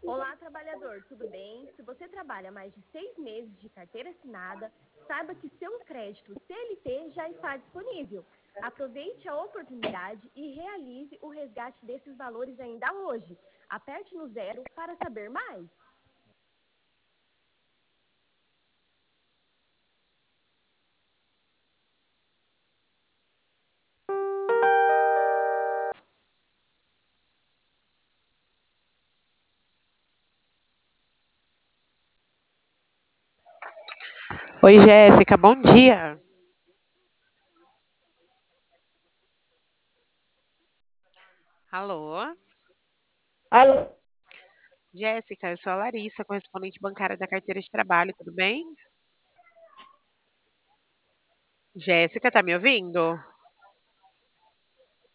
Olá, trabalhador, tudo bem? Se você trabalha mais de 6 meses de carteira assinada, saiba que seu crédito CLT já está disponível. Aproveite a oportunidade e realize o resgate desses valores ainda hoje. Aperte no zero para saber mais. Oi, Jéssica, bom dia. Alô? Alô? Jéssica, eu sou a Larissa, correspondente bancária da carteira de trabalho, tudo bem? Jéssica, tá me ouvindo?